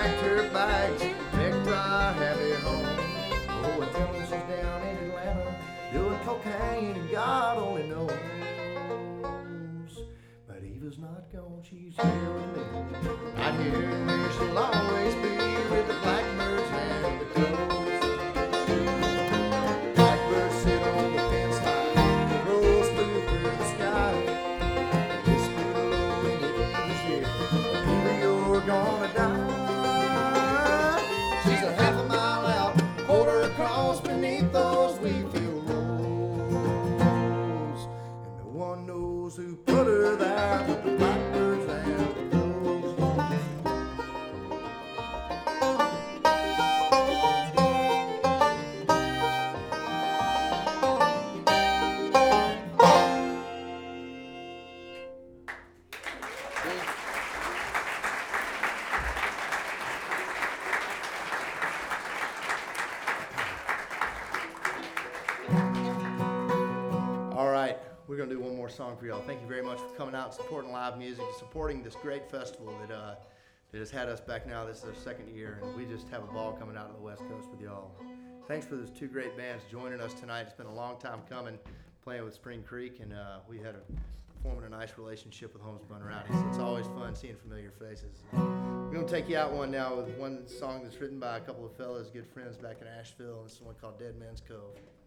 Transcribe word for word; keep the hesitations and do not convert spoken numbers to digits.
packed her bags, wrecked our happy home. Oh, and tell them she's down in Atlanta, doing cocaine and God only knows. But Eva's not gone, she's here with me. Right here where she'll always be, with the blackbirds and the crows. Blackbirds sit on the fence line, crows flew through the sky. Whisper low in Eva's ear, Eva, you're gonna die. She's a half a mile out, quarter across beneath those wheat field rows. And no one knows who put her there but the blackbirds and the crows. All right, we're going to do one more song for y'all. Thank you very much for coming out and supporting live music and supporting this great festival that uh, that has had us back now. This is our second year, and we just have a ball coming out of the West Coast with y'all. Thanks for those two great bands joining us tonight. It's been a long time coming, playing with Spring Creek, and uh, we had a, forming a nice relationship with Homespun Rowdy, so it's always fun seeing familiar faces. We're going to take you out one now with one song that's written by a couple of fellas, good friends back in Asheville, and it's one called Dead Man's Cove.